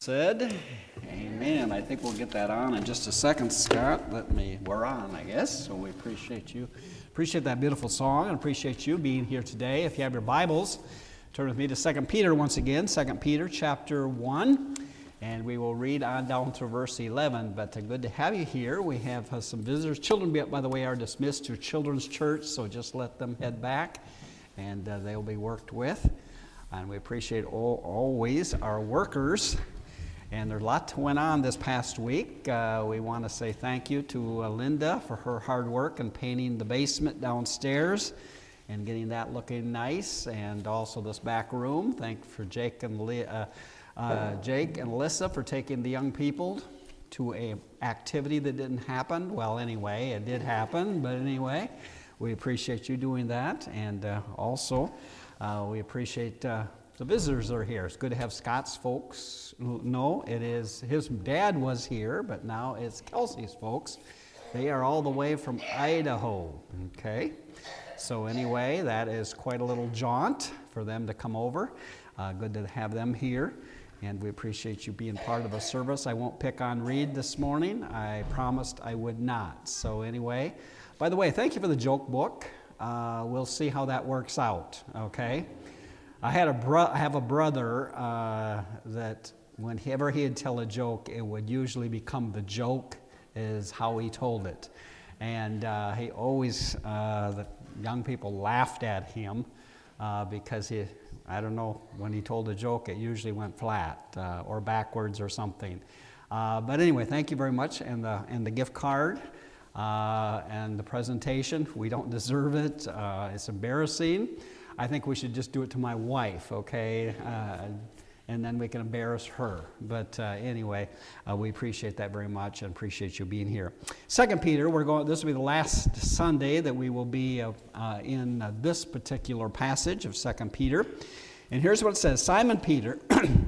Said, amen. I think we'll get that on in just a second, Scott. We're on, I guess, so we appreciate you. Appreciate that beautiful song and appreciate you being here today. If you have your Bibles, turn with me to 2 Peter once again, 2 Peter chapter 1, and we will read on down to verse 11. But good to have you here. We have some visitors. Children, by the way, are dismissed to Children's Church, so just let them head back, and they'll be worked with. And we appreciate always our workers. And there's a lot that went on this past week. We want to say thank you to Linda for her hard work in painting the basement downstairs and getting that looking nice, and also this back room. Thank for Jake and Alyssa for taking the young people to an activity that didn't happen. Well, anyway, it did happen, but anyway, we appreciate you doing that, and also we appreciate the visitors that are here. It's good to have Scott's folks. No, it is, his dad was here, but now it's Kelsey's folks. They are all the way from Idaho, okay? So anyway, that is quite a little jaunt for them to come over. Good to have them here, and we appreciate you being part of the service. I won't pick on Reed this morning. I promised I would not. So anyway, by the way, thank you for the joke book. We'll see how that works out, okay? I have a brother that whenever he'd tell a joke, it would usually become the joke is how he told it. And he always, the young people laughed at him because I don't know, when he told a joke, it usually went flat or backwards or something. But anyway, thank you very much. And the gift card and the presentation, we don't deserve it. It's embarrassing. I think we should just do it to my wife, okay? And then we can embarrass her. But anyway, we appreciate that very much and appreciate you being here. 2 Peter, this will be the last Sunday that we will be in this particular passage of 2 Peter. And here's what it says. Simon Peter,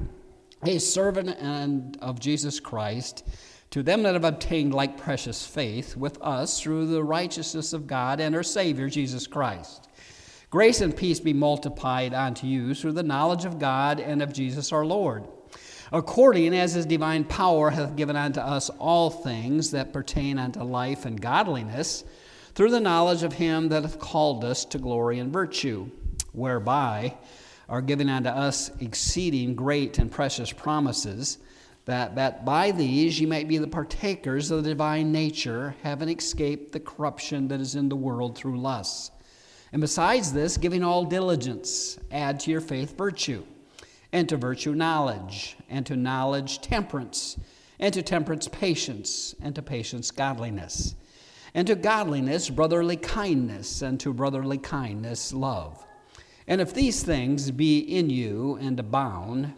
a servant of Jesus Christ, to them that have obtained like precious faith with us through the righteousness of God and our Savior, Jesus Christ. Grace and peace be multiplied unto you through the knowledge of God and of Jesus our Lord, according as his divine power hath given unto us all things that pertain unto life and godliness, through the knowledge of him that hath called us to glory and virtue, whereby are given unto us exceeding great and precious promises, that by these ye might be the partakers of the divine nature, having escaped the corruption that is in the world through lusts. And besides this, giving all diligence, add to your faith virtue, and to virtue knowledge, and to knowledge temperance, and to temperance patience, and to patience godliness, and to godliness brotherly kindness, and to brotherly kindness love. And if these things be in you and abound,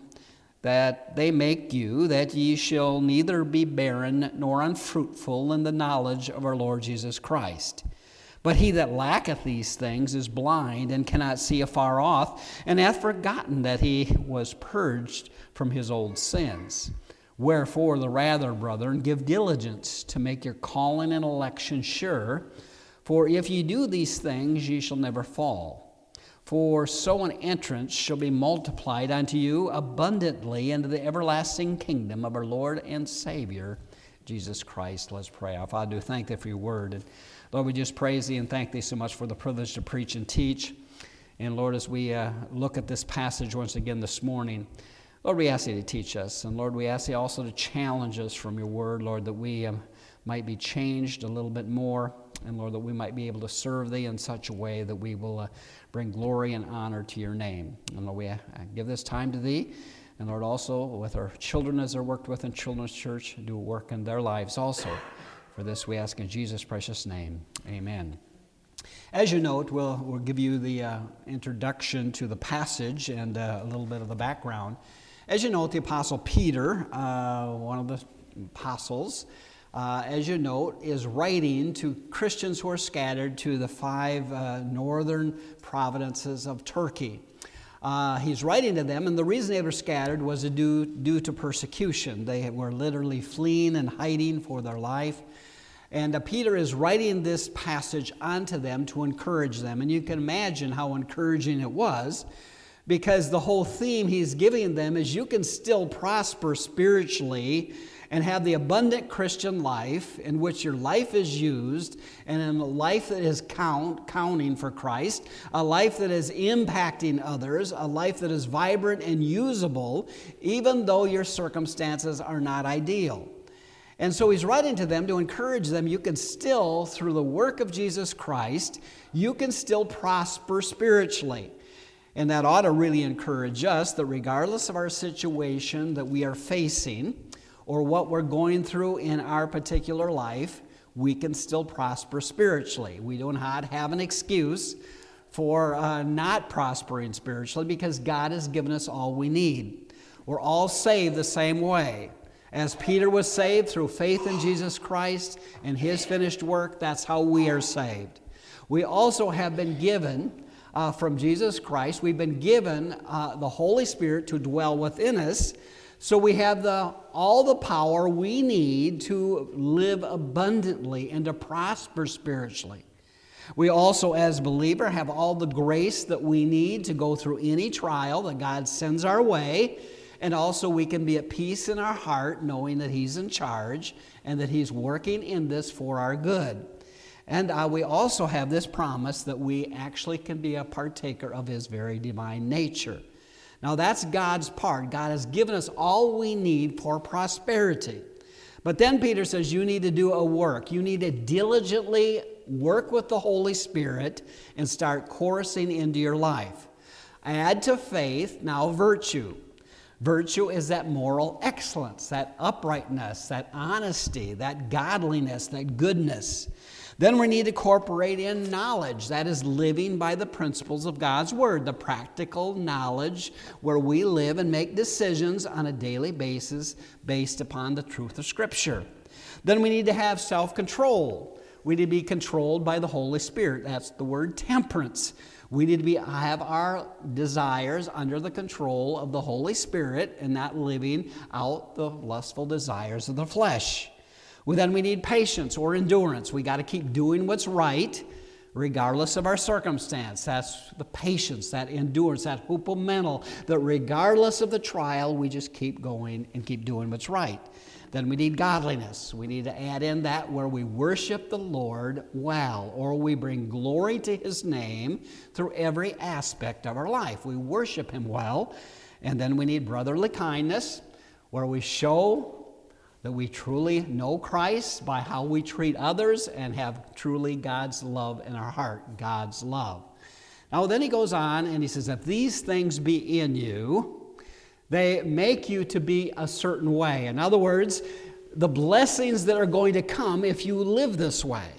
that they make you that ye shall neither be barren nor unfruitful in the knowledge of our Lord Jesus Christ. But he that lacketh these things is blind and cannot see afar off, and hath forgotten that he was purged from his old sins. Wherefore the rather, brethren, give diligence to make your calling and election sure. For if ye do these things, ye shall never fall. For so an entrance shall be multiplied unto you abundantly into the everlasting kingdom of our Lord and Savior, Jesus Christ. Let's pray. Our Father, do thank thee for your word. And Lord, we just praise thee and thank thee so much for the privilege to preach and teach. And Lord, as we look at this passage once again this morning, Lord, we ask thee to teach us. And Lord, we ask thee also to challenge us from your word, Lord, that we might be changed a little bit more. And Lord, that we might be able to serve thee in such a way that we will bring glory and honor to your name. And Lord, we give this time to thee. And Lord, also with our children as they're worked with in Children's Church, do work in their lives also. For this we ask in Jesus' precious name. Amen. As you note, we'll give you the introduction to the passage and a little bit of the background. As you note, the Apostle Peter, one of the apostles, as you note, is writing to Christians who are scattered to the 5 northern provinces of Turkey. He's writing to them, and the reason they were scattered was due to persecution. They were literally fleeing and hiding for their life. And Peter is writing this passage onto them to encourage them. And you can imagine how encouraging it was, because the whole theme he's giving them is you can still prosper spiritually and have the abundant Christian life in which your life is used, and in a life that is counting for Christ, a life that is impacting others, a life that is vibrant and usable, even though your circumstances are not ideal. And so he's writing to them to encourage them, you can still, through the work of Jesus Christ, you can still prosper spiritually. And that ought to really encourage us that regardless of our situation that we are facing or what we're going through in our particular life, we can still prosper spiritually. We do not have an excuse for not prospering spiritually because God has given us all we need. We're all saved the same way. As Peter was saved through faith in Jesus Christ and his finished work, that's how we are saved. We also have been given from Jesus Christ, we've been given the Holy Spirit to dwell within us, so we have all the power we need to live abundantly and to prosper spiritually. We also, as believers, have all the grace that we need to go through any trial that God sends our way, and also we can be at peace in our heart knowing that He's in charge and that He's working in this for our good. And we also have this promise that we actually can be a partaker of His very divine nature. Now that's God's part. God has given us all we need for prosperity. But then Peter says you need to do a work. You need to diligently work with the Holy Spirit and start coursing into your life. Add to faith now virtue. Virtue is that moral excellence, that uprightness, that honesty, that godliness, that goodness. Then we need to incorporate in knowledge. That is living by the principles of God's Word, the practical knowledge where we live and make decisions on a daily basis based upon the truth of Scripture. Then we need to have self-control. We need to be controlled by the Holy Spirit. That's the word temperance. We need to have our desires under the control of the Holy Spirit and not living out the lustful desires of the flesh. Well, then we need patience or endurance. We got to keep doing what's right regardless of our circumstance. That's the patience, that endurance, that hupomeno, that regardless of the trial, we just keep going and keep doing what's right. Then we need godliness. We need to add in that where we worship the Lord well, or we bring glory to His name through every aspect of our life. We worship Him well. And then we need brotherly kindness, where we show that we truly know Christ by how we treat others and have truly God's love in our heart, God's love. Now then he goes on and he says, if these things be in you, they make you to be a certain way. In other words, the blessings that are going to come if you live this way.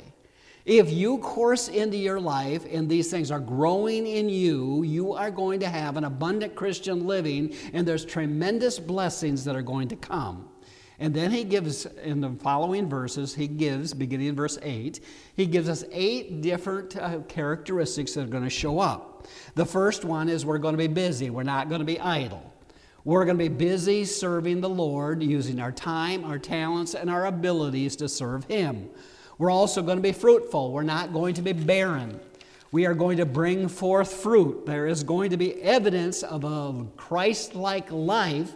If you course into your life and these things are growing in you, you are going to have an abundant Christian living, and there's tremendous blessings that are going to come. And then he gives, in the following verses, beginning in verse 8, he gives us 8 different characteristics that are going to show up. The first one is we're going to be busy. We're not going to be idle. We're going to be busy serving the Lord, using our time, our talents, and our abilities to serve Him. We're also going to be fruitful. We're not going to be barren. We are going to bring forth fruit. There is going to be evidence of a Christ-like life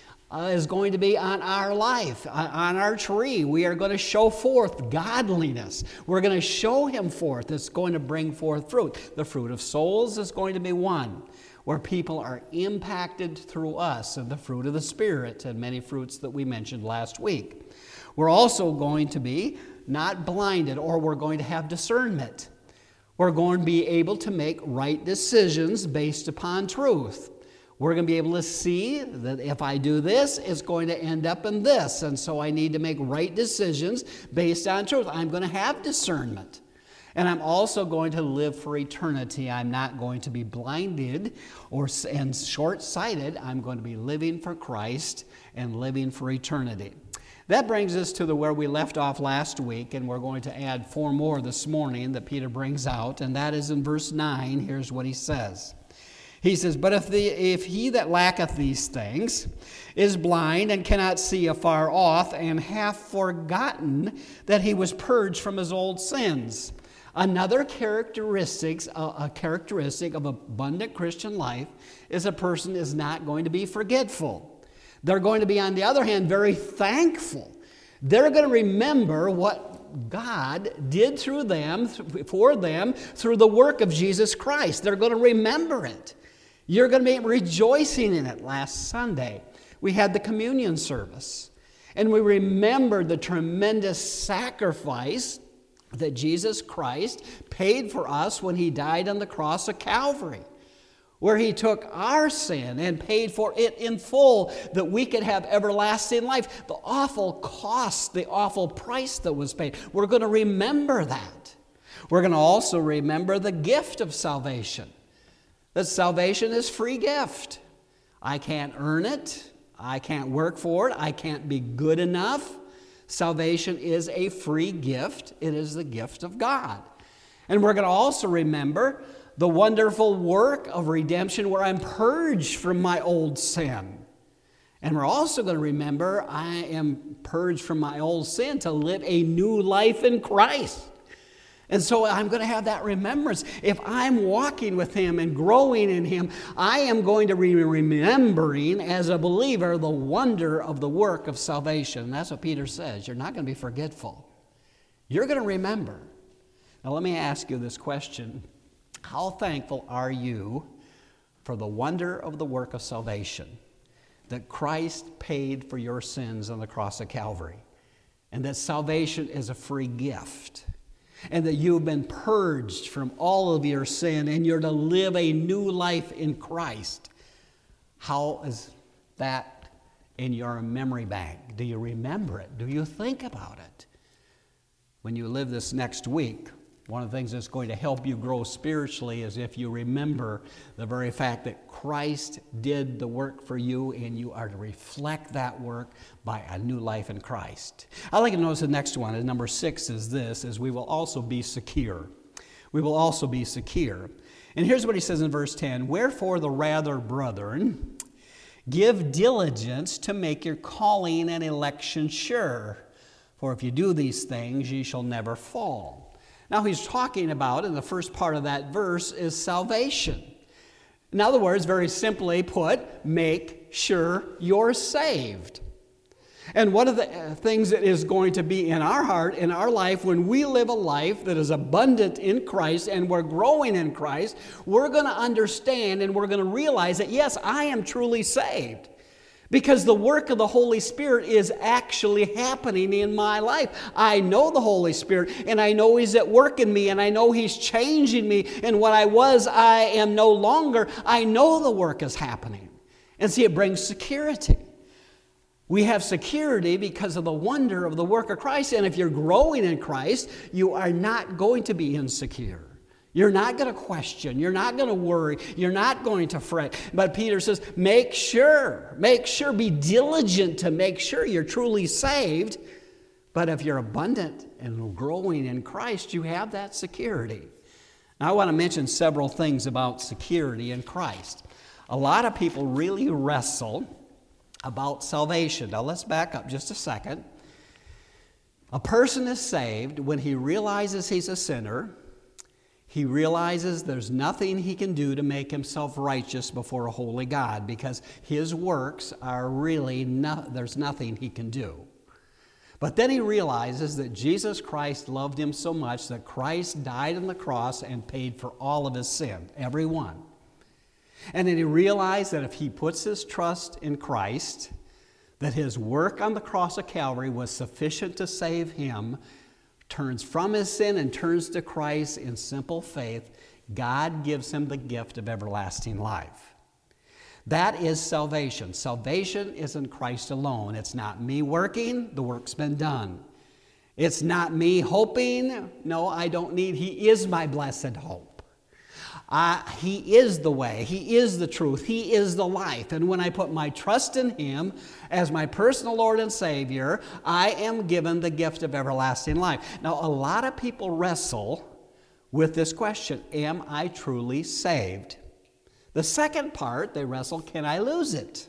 is going to be on our life, on our tree. We are going to show forth godliness. We're going to show Him forth. It's going to bring forth fruit. The fruit of souls is going to be one, where people are impacted through us, and the fruit of the Spirit, and many fruits that we mentioned last week. We're also going to be not blinded, or we're going to have discernment. We're going to be able to make right decisions based upon truth. We're going to be able to see that if I do this, it's going to end up in this. And so I need to make right decisions based on truth. I'm going to have discernment. And I'm also going to live for eternity. I'm not going to be blinded and short-sighted. I'm going to be living for Christ and living for eternity. That brings us to where we left off last week, and we're going to add 4 more this morning that Peter brings out, and that is in verse 9. Here's what he says. He says, but if he that lacketh these things is blind and cannot see afar off, and hath forgotten that he was purged from his old sins. Another characteristic of abundant Christian life is a person is not going to be forgetful. They're going to be, on the other hand, very thankful. They're going to remember what God did through them, for them, through the work of Jesus Christ. They're going to remember it. You're going to be rejoicing in it. Last Sunday, we had the communion service, and we remembered the tremendous sacrifice that Jesus Christ paid for us when he died on the cross of Calvary, where he took our sin and paid for it in full that we could have everlasting life. The awful cost, the awful price that was paid. We're going to remember that. We're going to also remember the gift of salvation. That salvation is a free gift. I can't earn it. I can't work for it. I can't be good enough. Salvation is a free gift. It is the gift of God. And we're going to also remember the wonderful work of redemption where I'm purged from my old sin. And we're also going to remember I am purged from my old sin to live a new life in Christ. And so I'm going to have that remembrance. If I'm walking with him and growing in him, I am going to be remembering as a believer the wonder of the work of salvation. And that's what Peter says. You're not going to be forgetful. You're going to remember. Now let me ask you this question. How thankful are you for the wonder of the work of salvation? That Christ paid for your sins on the cross of Calvary. And that salvation is a free gift. And that you've been purged from all of your sin and you're to live a new life in Christ. How is that in your memory bank? Do you remember it? Do you think about it? When you live this next week, one of the things that's going to help you grow spiritually is if you remember the very fact that Christ did the work for you and you are to reflect that work by a new life in Christ. I'd like to notice the next one, and number 6 is this, is we will also be secure. We will also be secure. And here's what he says in verse 10, "Wherefore the rather, brethren, give diligence to make your calling and election sure. For if you do these things, ye shall never fall." Now he's talking about, in the first part of that verse, is salvation. In other words, very simply put, make sure you're saved. And one of the things that is going to be in our heart, in our life, when we live a life that is abundant in Christ and we're growing in Christ, we're going to understand and we're going to realize that, yes, I am truly saved. Because the work of the Holy Spirit is actually happening in my life. I know the Holy Spirit, and I know He's at work in me, and I know He's changing me, and what I was, I am no longer. I know the work is happening. And see, it brings security. We have security because of the wonder of the work of Christ, and if you're growing in Christ, you are not going to be insecure. You're not going to question. You're not going to worry. You're not going to fret. But Peter says, make sure, be diligent to make sure you're truly saved. But if you're abundant and growing in Christ, you have that security. Now, I want to mention several things about security in Christ. A lot of people really wrestle about salvation. Now, let's back up just a second. A person is saved when he realizes he's a sinner. He realizes there's nothing he can do to make himself righteous before a holy God because his works are really, there's nothing he can do. But then he realizes that Jesus Christ loved him so much that Christ died on the cross and paid for all of his sin, every one. And then he realized that if he puts his trust in Christ, that his work on the cross of Calvary was sufficient to save him, turns from his sin and turns to Christ in simple faith, God gives him the gift of everlasting life. That is salvation. Salvation is in Christ alone. It's not me working, the work's been done. It's not me hoping, no, I don't need, He is my blessed hope. He is the way, He is the truth, He is the life. And when I put my trust in Him as my personal Lord and Savior, I am given the gift of everlasting life. Now, a lot of people wrestle with this question, am I truly saved? The second part, they wrestle, can I lose it?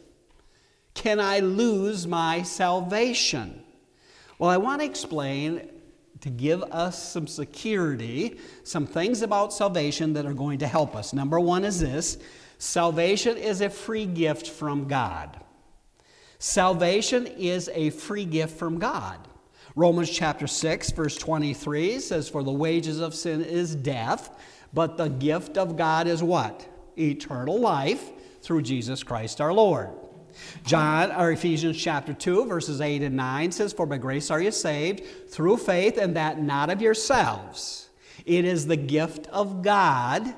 Can I lose my salvation? Well, I want to explain to give us some security, some things about salvation that are going to help us. Number one is this: salvation is a free gift from God. Salvation is a free gift from God. Romans chapter 6, verse 23 says, "For the wages of sin is death, but the gift of God is" what? "Eternal life through Jesus Christ our Lord." Ephesians chapter 2, verses 8 and 9 says, "For by grace are you saved, through faith, and that not of yourselves. It is the gift of God."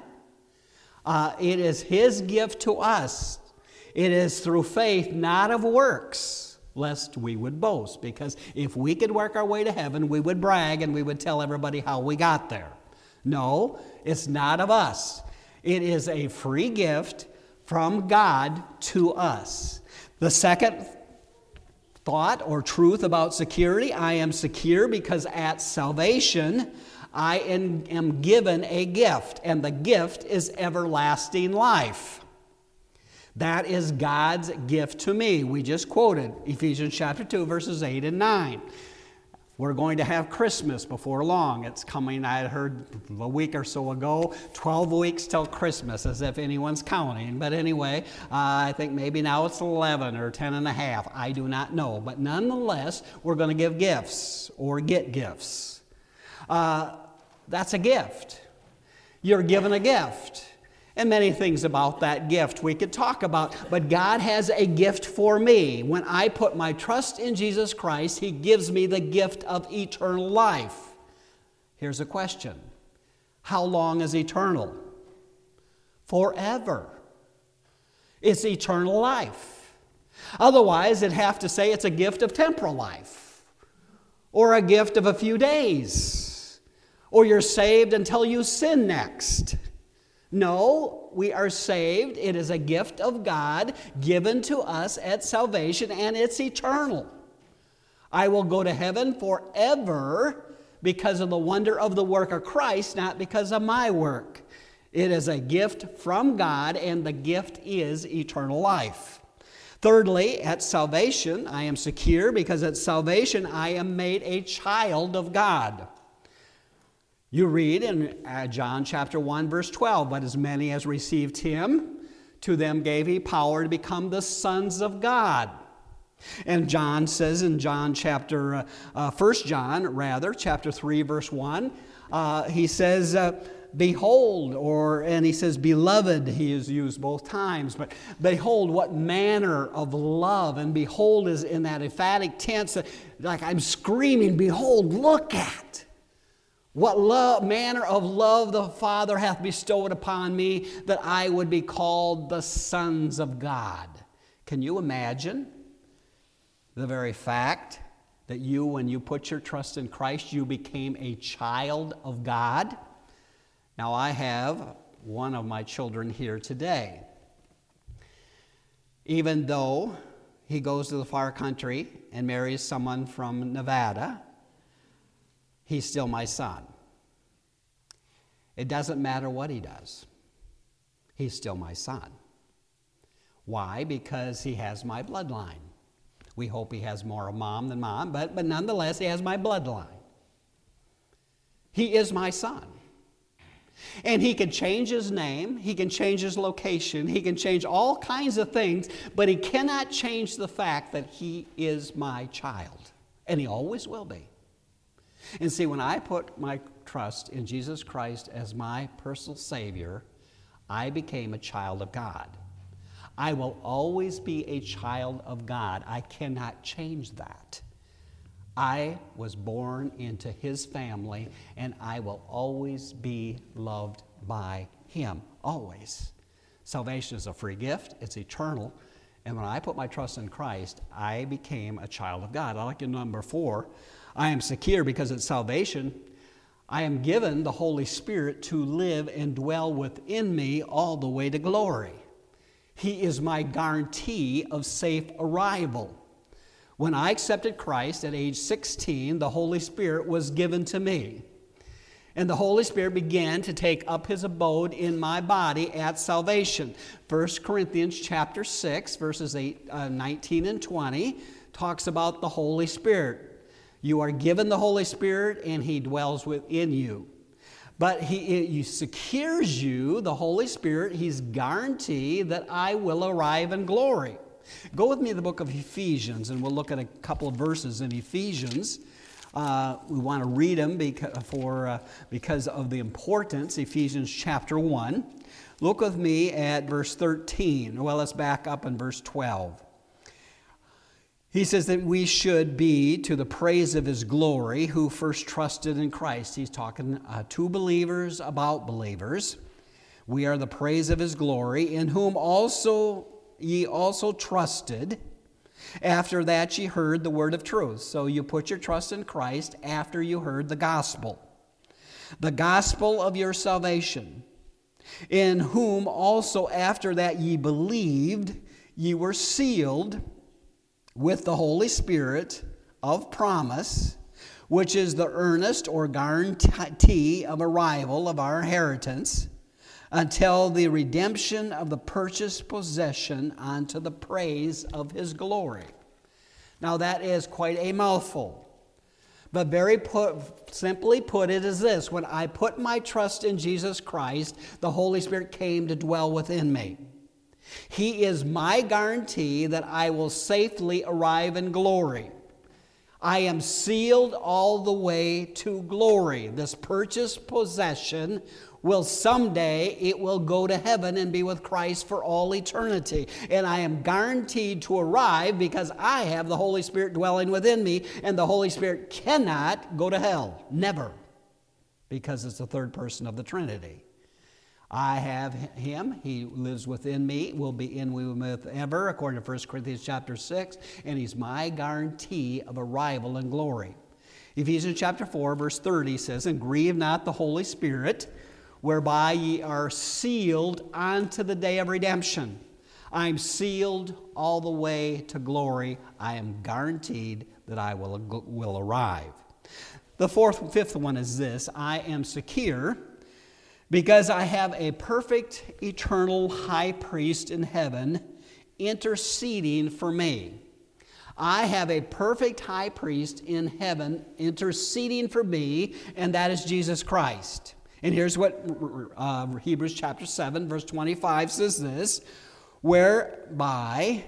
It is His gift to us. It is through faith, not of works, lest we would boast. Because if we could work our way to heaven, we would brag and we would tell everybody how we got there. No, it's not of us. It is a free gift from God to us. The second thought or truth about security: I am secure because at salvation I am given a gift, and the gift is everlasting life. That is God's gift to me. We just quoted Ephesians chapter 2, verses 8 and 9. We're going to have Christmas before long. It's coming, I had heard a week or so ago, 12 weeks till Christmas, as if anyone's counting. But anyway, I think maybe now it's 11 or 10 and a half. I do not know. But nonetheless, we're going to give gifts or get gifts. That's a gift. You're given a gift. And many things about that gift we could talk about. But God has a gift for me. When I put my trust in Jesus Christ, He gives me the gift of eternal life. Here's a question: how long is eternal? Forever. It's eternal life. Otherwise, it'd have to say it's a gift of temporal life, or a gift of a few days, or you're saved until you sin next. No, we are saved. It is a gift of God given to us at salvation, and it's eternal. I will go to heaven forever because of the wonder of the work of Christ, not because of my work. It is a gift from God, and the gift is eternal life. Thirdly, at salvation, I am secure because at salvation I am made a child of God. You read in John chapter 1, verse 12, "But as many as received Him, to them gave He power to become the sons of God." And John says in 1 John, chapter 3, verse 1, he says, "Behold," and he says, "Beloved," he is used both times, but behold, what manner of love. And behold is in that emphatic tense, like I'm screaming, behold, look at. What manner of love the Father hath bestowed upon me, that I would be called the sons of God. Can you imagine the very fact that when you put your trust in Christ, you became a child of God? Now, I have one of my children here today. Even though he goes to the far country and marries someone from Nevada, he's still my son. It doesn't matter what he does. He's still my son. Why? Because he has my bloodline. We hope he has more of mom than mom, but nonetheless, he has my bloodline. He is my son. And he can change his name, he can change his location, he can change all kinds of things, but he cannot change the fact that he is my child. And he always will be. And see, when I put my trust in Jesus Christ as my personal Savior, I became a child of God. I will always be a child of God. I cannot change that. I was born into His family, and I will always be loved by Him, always. Salvation is a free gift. It's eternal. And when I put my trust in Christ, I became a child of God. I like in number 4, I am secure because at salvation, I am given the Holy Spirit to live and dwell within me all the way to glory. He is my guarantee of safe arrival. When I accepted Christ at age 16, the Holy Spirit was given to me. And the Holy Spirit began to take up His abode in my body at salvation. 1 Corinthians chapter 6, verses 19 and 20, talks about the Holy Spirit. You are given the Holy Spirit, and He dwells within you. But He secures you, the Holy Spirit. He's guarantee that I will arrive in glory. Go with me to the book of Ephesians, and we'll look at a couple of verses in Ephesians. We want to read them because of the importance. Ephesians chapter 1. Look with me at verse 13. Well, let's back up in verse 12. He says that we should be to the praise of His glory who first trusted in Christ. He's talking to believers about believers. We are the praise of His glory, in whom also ye also trusted. After that ye heard the word of truth. So you put your trust in Christ after you heard the gospel of your salvation, in whom also after that ye believed, ye were sealed with the Holy Spirit of promise, which is the earnest or guarantee of arrival of our inheritance, until the redemption of the purchased possession unto the praise of His glory. Now that is quite a mouthful. But very simply put, it is this: when I put my trust in Jesus Christ, the Holy Spirit came to dwell within me. He is my guarantee that I will safely arrive in glory. I am sealed all the way to glory. This purchased possession will someday, it will go to heaven and be with Christ for all eternity. And I am guaranteed to arrive because I have the Holy Spirit dwelling within me, and the Holy Spirit cannot go to hell. Never. Because it's the third person of the Trinity. I have Him. He lives within me, will be in me with ever, according to 1 Corinthians chapter 6, and He's my guarantee of arrival in glory. Ephesians chapter 4, verse 30 says, "And grieve not the Holy Spirit, whereby ye are sealed unto the day of redemption." I'm sealed all the way to glory. I am guaranteed that I will arrive. The fifth one is this: I am secure because I have a perfect eternal high priest in heaven interceding for me. I have a perfect high priest in heaven interceding for me, and that is Jesus Christ. And here's what Hebrews chapter 7, verse 25 says this: whereby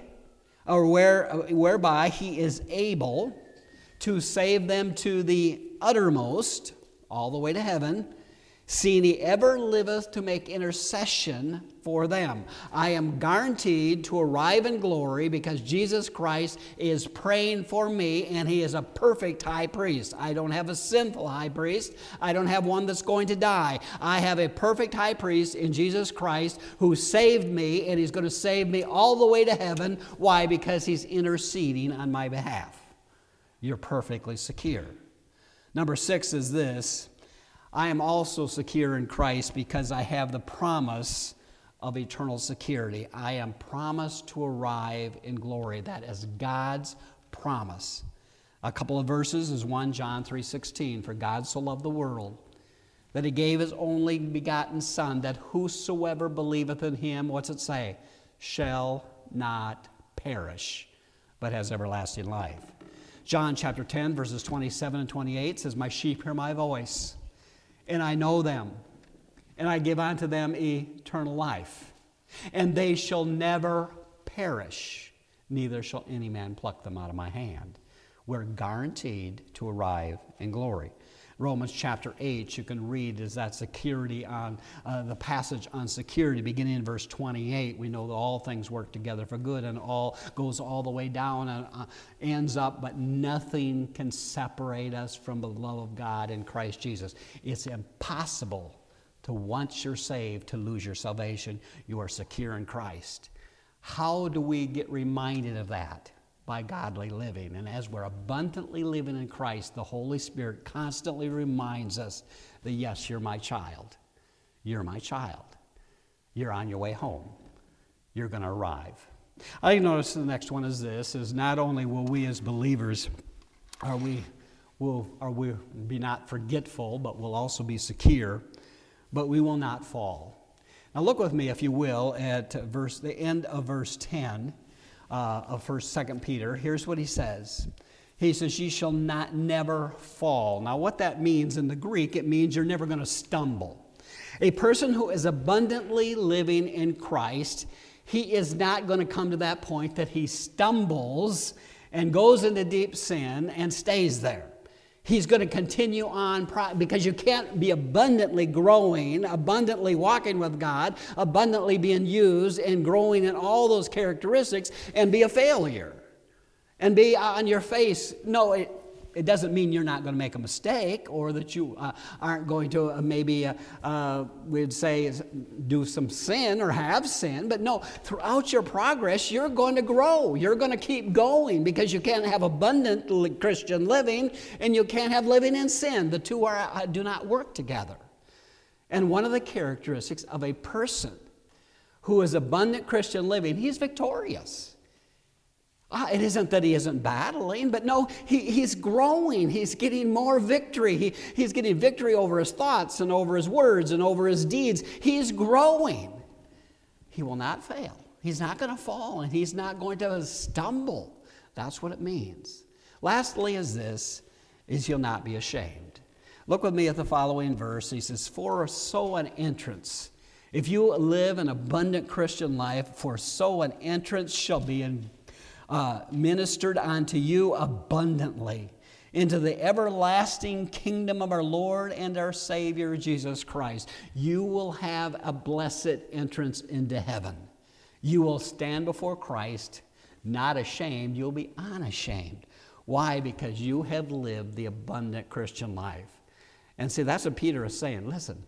He is able to save them to the uttermost, all the way to heaven, seeing He ever liveth to make intercession for them. I am guaranteed to arrive in glory because Jesus Christ is praying for me, and He is a perfect high priest. I don't have a sinful high priest. I don't have one that's going to die. I have a perfect high priest in Jesus Christ who saved me, and He's going to save me all the way to heaven. Why? Because He's interceding on my behalf. You're perfectly secure. Number 6 is this: I am also secure in Christ because I have the promise of eternal security. I am promised to arrive in glory. That is God's promise. A couple of verses is 1 John 3:16. "For God so loved the world that He gave His only begotten Son, that whosoever believeth in Him," what's it say? "Shall not perish, but has everlasting life." John chapter 10, verses 27 and 28 says, "My sheep hear my voice, and I know them, and I give unto them eternal life, and they shall never perish, neither shall any man pluck them out of my hand." We're guaranteed to arrive in glory. Romans chapter 8, you can read, is that security on the passage on security, beginning in verse 28. We know that all things work together for good, and all goes all the way down and ends up, but nothing can separate us from the love of God in Christ Jesus. It's impossible to, once you're saved, to lose your salvation. You are secure in Christ. How do we get reminded of that? By godly living. And as we're abundantly living in Christ, the Holy Spirit constantly reminds us that, yes, you're my child. You're my child. You're on your way home. You're going to arrive. I notice the next one is this: is not only will we as believers will be not forgetful, but we'll also be secure, but we will not fall. Now look with me, if you will, at the end of verse 10 of 2 Peter. Here's what he says. He says, "Ye shall not never fall." Now, what that means in the Greek, it means you're never going to stumble. A person who is abundantly living in Christ, he is not going to come to that point that he stumbles and goes into deep sin and stays there. He's going to continue on because you can't be abundantly growing, abundantly walking with God, abundantly being used and growing in all those characteristics and be a failure and be on your face. No, it doesn't mean you're not going to make a mistake or that you aren't going to we'd say, do some sin or have sin. But no, throughout your progress, you're going to grow. You're going to keep going because you can't have abundant Christian living and you can't have living in sin. The two do not work together. And one of the characteristics of a person who is abundant Christian living, he's victorious. It isn't that he isn't battling, but no, he's growing. He's getting more victory. He's getting victory over his thoughts and over his words and over his deeds. He's growing. He will not fail. He's not going to fall, and he's not going to stumble. That's what it means. Lastly is he'll not be ashamed. Look with me at the following verse. He says, "For so an entrance." If you live an abundant Christian life, "For so an entrance shall be ministered unto you abundantly into the everlasting kingdom of our Lord and our Savior Jesus Christ." You will have a blessed entrance into heaven. You will stand before Christ, not ashamed. You'll be unashamed. Why? Because you have lived the abundant Christian life. And see, that's what Peter is saying. Listen,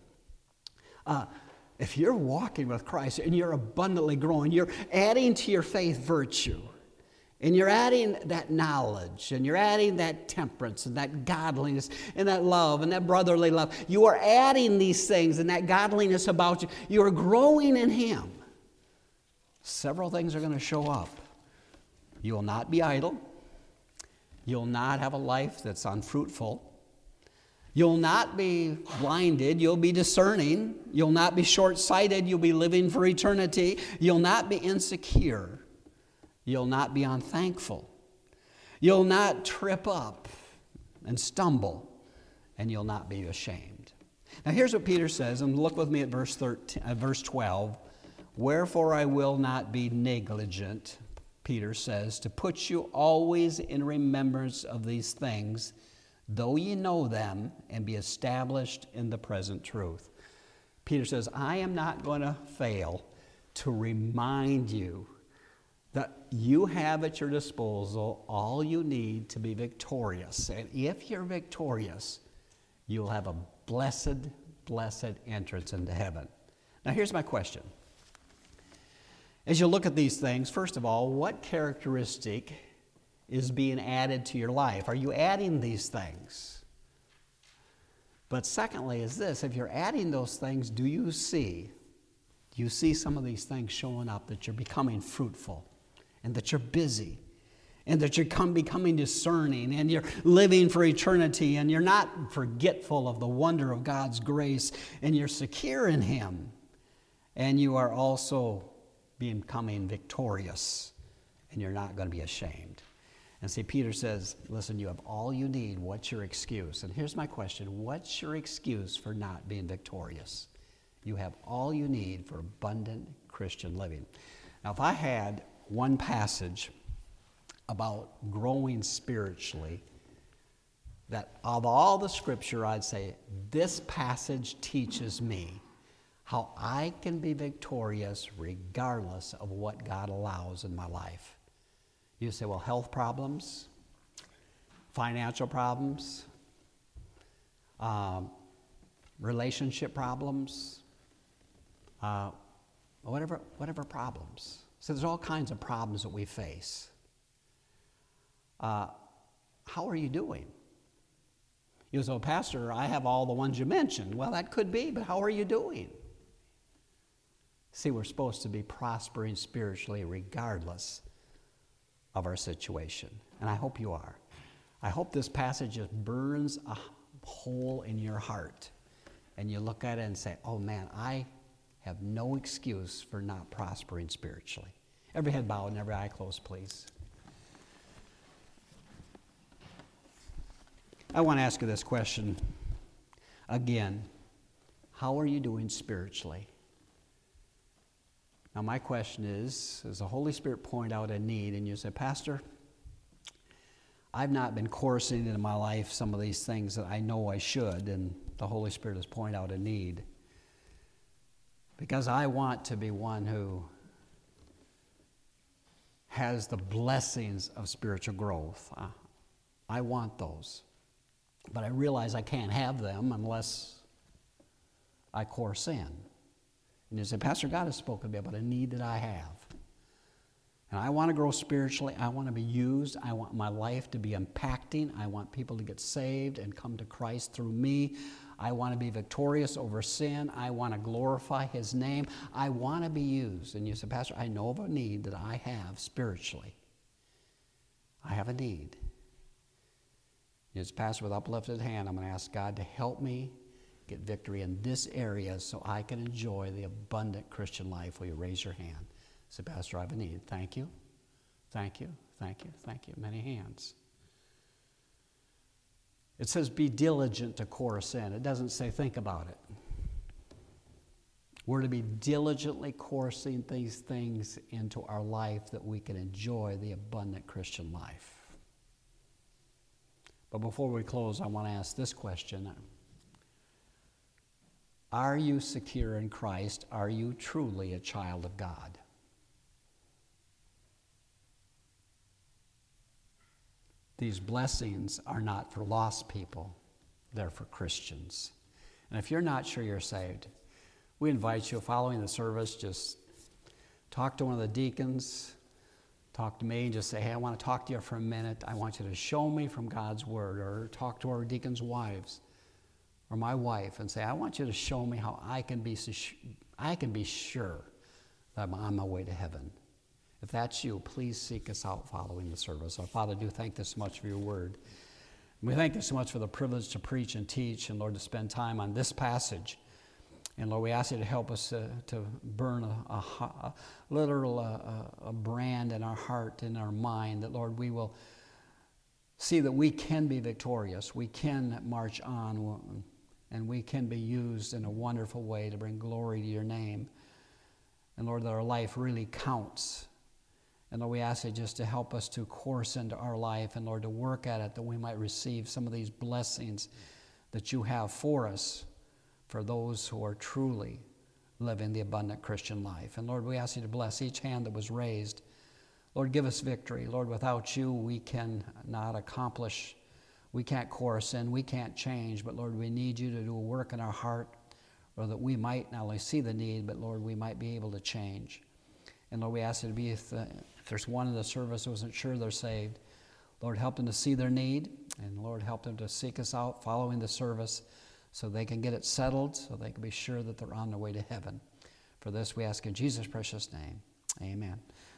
if you're walking with Christ and you're abundantly growing, you're adding to your faith virtue, and you're adding that knowledge, and you're adding that temperance, and that godliness, and that love, and that brotherly love. You are adding these things and that godliness about you. You are growing in Him. Several things are going to show up. You will not be idle. You'll not have a life that's unfruitful. You'll not be blinded. You'll be discerning. You'll not be short-sighted. You'll be living for eternity. You'll not be insecure. You'll not be unthankful. You'll not trip up and stumble, and you'll not be ashamed. Now here's what Peter says, and look with me at verse 12. "Wherefore I will not be negligent," Peter says, "to put you always in remembrance of these things, though ye know them, and be established in the present truth." Peter says, I am not going to fail to remind you that you have at your disposal all you need to be victorious. And if you're victorious, you'll have a blessed, blessed entrance into heaven. Now here's my question. As you look at these things, first of all, what characteristic is being added to your life? Are you adding these things? But secondly is this, if you're adding those things, do you see some of these things showing up, that you're becoming fruitful, and that you're busy, and that you're becoming discerning, and you're living for eternity, and you're not forgetful of the wonder of God's grace, and you're secure in Him, and you are also becoming victorious, and you're not going to be ashamed. And see, Peter says, listen, you have all you need. What's your excuse? And here's my question. What's your excuse for not being victorious? You have all you need for abundant Christian living. Now, if I had one passage about growing spiritually, that of all the Scripture, I'd say this passage teaches me how I can be victorious regardless of what God allows in my life. You say, well, health problems, financial problems, relationship problems, whatever problems. So there's all kinds of problems that we face. How are you doing? You say, well, Pastor, I have all the ones you mentioned. Well, that could be, but how are you doing? See, we're supposed to be prospering spiritually regardless of our situation. And I hope you are. I hope this passage just burns a hole in your heart. And you look at it and say, oh man, I have no excuse for not prospering spiritually. Every head bowed and every eye closed, please. I want to ask you this question again. How are you doing spiritually? Now, my question is, does the Holy Spirit point out a need, and you say, Pastor, I've not been coursing into my life some of these things that I know I should, and the Holy Spirit has pointed out a need. Because I want to be one who has the blessings of spiritual growth. I want those. But I realize I can't have them unless I course in. And you say, Pastor, God has spoken to me about a need that I have. And I want to grow spiritually. I want to be used. I want my life to be impacting. I want people to get saved and come to Christ through me. I want to be victorious over sin. I want to glorify His name. I want to be used. And you say, Pastor, I know of a need that I have spiritually. I have a need. As Pastor, with uplifted hand, I'm going to ask God to help me get victory in this area so I can enjoy the abundant Christian life. Will you raise your hand? Say, Pastor, I have a need. Thank you. Thank you. Thank you. Thank you. Many hands. It says be diligent to course in. It doesn't say think about it. We're to be diligently coursing these things into our life that we can enjoy the abundant Christian life. But before we close, I want to ask this question. Are you secure in Christ? Are you truly a child of God? These blessings are not for lost people. They're for Christians. And if you're not sure you're saved, we invite you, following the service, just talk to one of the deacons, talk to me, and just say, hey, I want to talk to you for a minute. I want you to show me from God's Word. Or talk to our deacons' wives or my wife and say, I want you to show me how I can be sure that I'm on my way to heaven. If that's you, please seek us out following the service. Our Father, do thank you so much for your word. And we thank you so much for the privilege to preach and teach, and Lord, to spend time on this passage. And Lord, we ask you to help us to burn a brand in our heart, in our mind, that, Lord, we will see that we can be victorious. We can march on, and we can be used in a wonderful way to bring glory to your name. And Lord, that our life really counts. And Lord, we ask you just to help us to course into our life, and Lord, to work at it, that we might receive some of these blessings that you have for us, for those who are truly living the abundant Christian life. And Lord, we ask you to bless each hand that was raised. Lord, give us victory. Lord, without you, we cannot accomplish, we can't course in, we can't change, but Lord, we need you to do a work in our heart, or that we might not only see the need, but Lord, we might be able to change. And Lord, we ask you to be, if there's one in the service who isn't sure they're saved, Lord, help them to see their need, and Lord, help them to seek us out following the service so they can get it settled, so they can be sure that they're on their way to heaven. For this we ask in Jesus' precious name. Amen.